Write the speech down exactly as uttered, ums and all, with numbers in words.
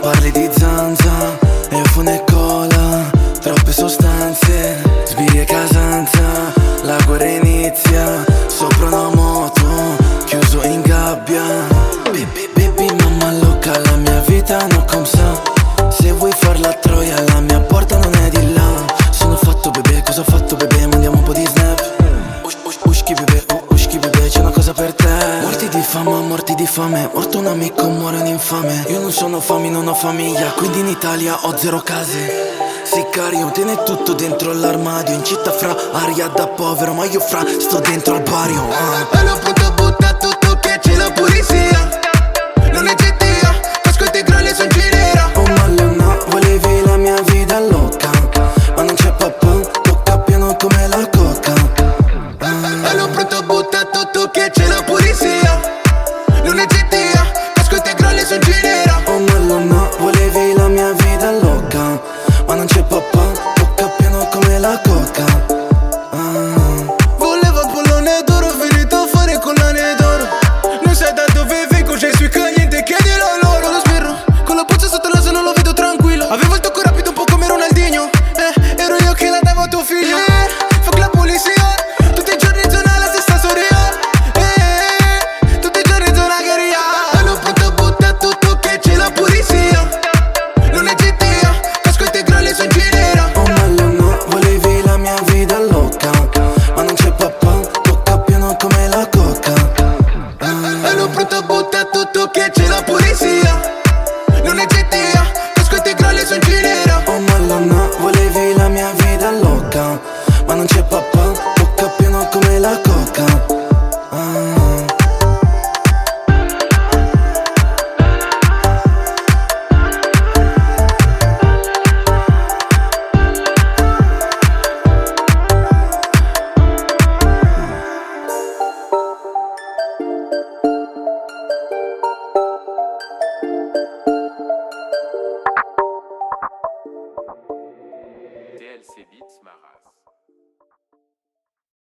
Parli di zanza e io fune e cola, troppe sostanze, sbirri e casanza. La guerra inizia sopra una moto, chiuso in gabbia. Baby, baby, mamma loca, la mia vita non come sa. Se vuoi far la troia, la mia porta non è di là. Sono fatto bebè, cosa ho fatto bebè? Mandiamo un po' di snap. Ush, ush, ushki bebè, uh, ushki bebè, c'è una cosa per te. Morti di fama, morti di fame, morto un amico, muore un infame. Io non sono fami, non ho famiglia, quindi in Italia ho zero case. Sicario, tiene tutto dentro l'armadio. In città fra aria da povero, ma io fra sto dentro al barrio. uh. Hanno appunto buttato tutto che c'è la pulizia.